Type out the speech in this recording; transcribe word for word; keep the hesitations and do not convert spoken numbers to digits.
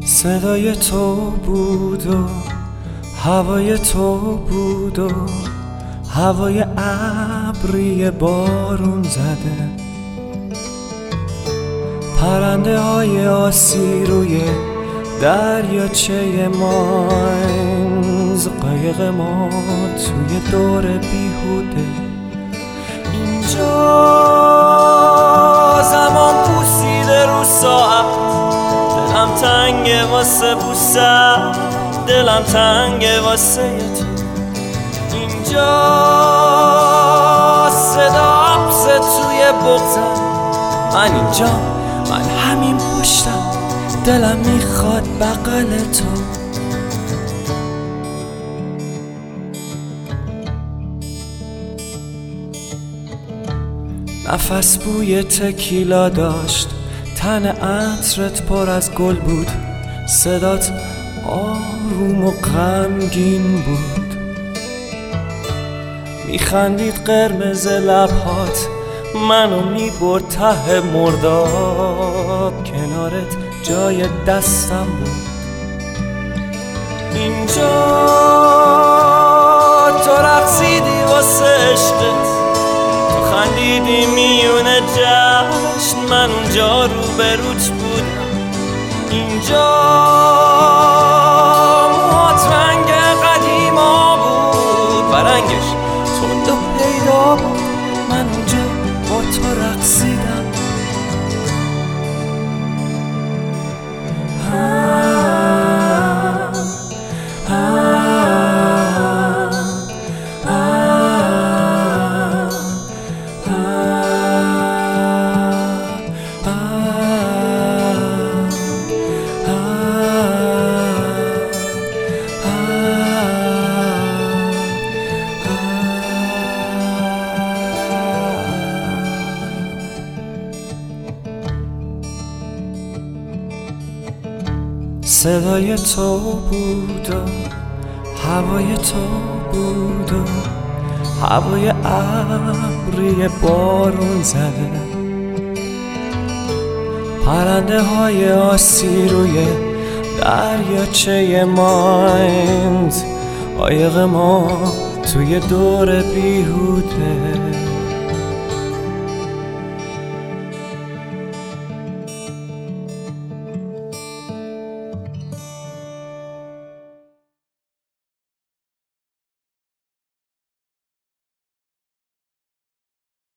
صدای تو بود و هوای تو بود و هوای ابری بارون زده، پرنده های آسی روی دریاچه ماینز، قایق ما توی دور بیهوده. اینجا زمان پوسیده رو ساعت، دلم تنگه واسه بوسم، دلم تنگه واسه تو. اینجا صدا حبس توی بغزم، من اینجا، من همین پشتم، دلم میخواد بغل تو. نفس بوی تکیلا داشت، تن عطرت پر از گل بود، صدات آروم و غمگین بود. میخندید قرمز لبهات، منو میبرد ته مرداب، کنارت جای دستم بود. اینجا تو رقصیدی واسه عشقت، تو خندیدی میونه جشن، من اونجا رو به روت بودم. اینجا موهات رنگ قدیما بود و رنگش تند و پیدا بود، من اونجا با تو رقصیدم. صدای تو بود و هوای تو بود و هوای ابری بارون زده، پرنده های آسی روی دریاچه مایند، قایق ما توی دور بیهوده.